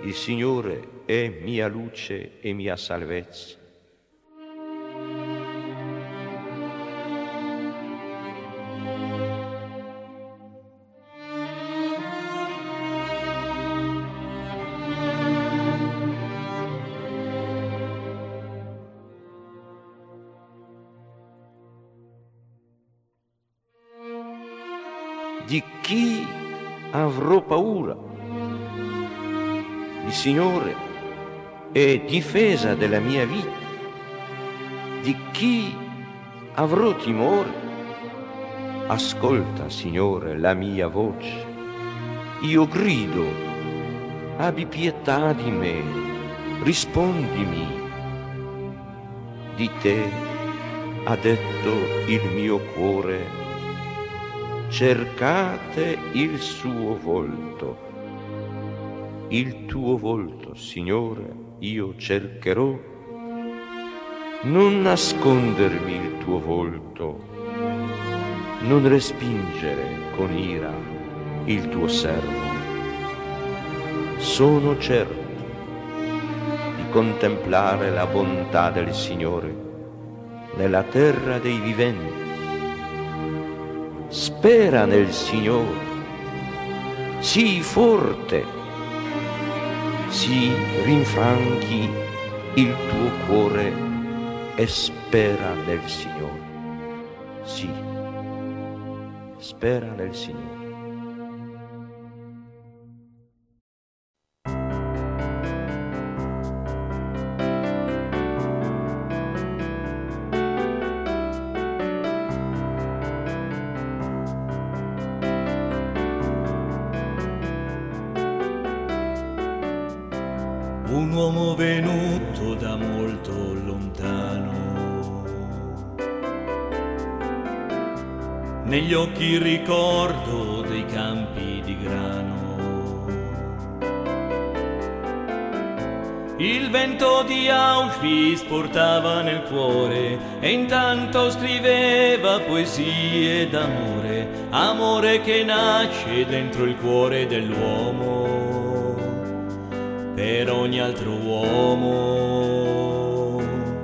il Signore è mia luce e mia salvezza. Di chi avrò paura? Il Signore è difesa della mia vita. Di chi avrò timore? Ascolta, Signore, la mia voce. Io grido, abbi pietà di me, rispondimi. Di te ha detto il mio cuore, cercate il suo volto. Il tuo volto, Signore, io cercherò. Non nascondermi il tuo volto, non respingere con ira il tuo servo. Sono certo di contemplare la bontà del Signore nella terra dei viventi. Spera nel Signore, sii forte, si rinfranchi il tuo cuore e spera nel Signore. Sì, spera nel Signore. Un uomo venuto da molto lontano, negli occhi il ricordo dei campi di grano. Il vento di Auschwitz portava nel cuore e intanto scriveva poesie d'amore, amore che nasce dentro il cuore dell'uomo per ogni altro uomo.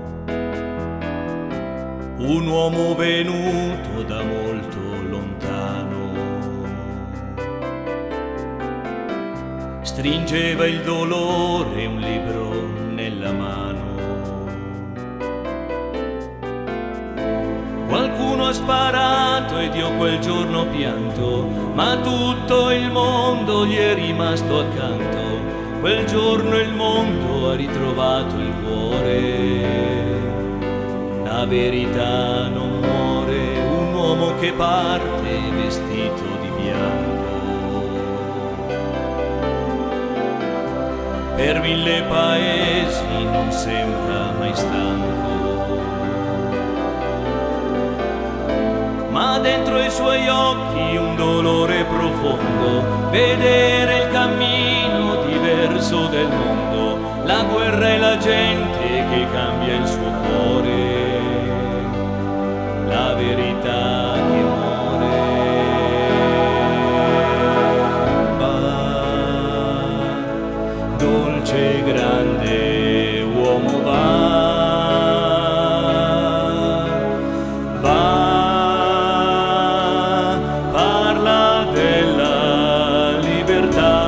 Un uomo venuto da molto lontano stringeva il dolore un libro nella mano. Qualcuno ha sparato ed io quel giorno ho pianto, ma tutto il mondo gli è rimasto accanto. Quel giorno il mondo ha ritrovato il cuore, la verità non muore, un uomo che parte vestito di bianco, per 1000 paesi non sembra mai stanco, ma dentro i suoi occhi un dolore profondo, vedere il cammino diverso del mondo, la guerra e la gente che cambia il suo cuore, la verità che muore. Va, dolce grande uomo parla della libertà.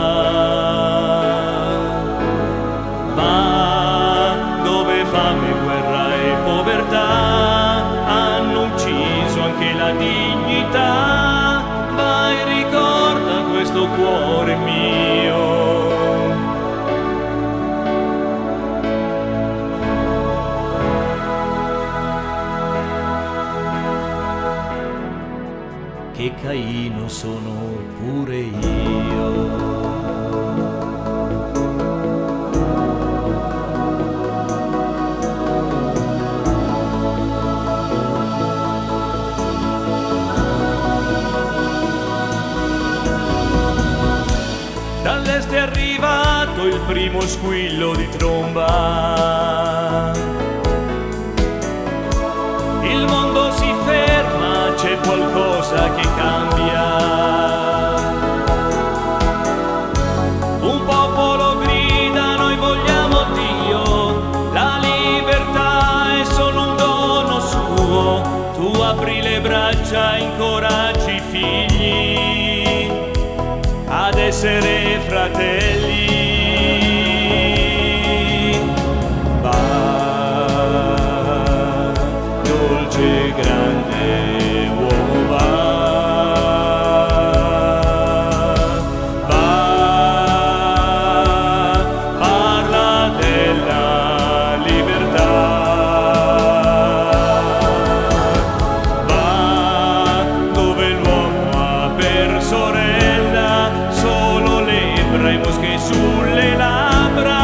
Dignità, vai, ricorda questo cuore mio. Che Caino sono pure io. Dall'est è arrivato il primo squillo di tromba. Il mondo si ferma, c'è qualcosa che cambia. Un popolo grida faccia incoraggi i figli ad essere fratelli. Va, dolce e grande uomo, parla della libertà. Va dove l'uomo ha per sorella solo le mosche sulle labbra.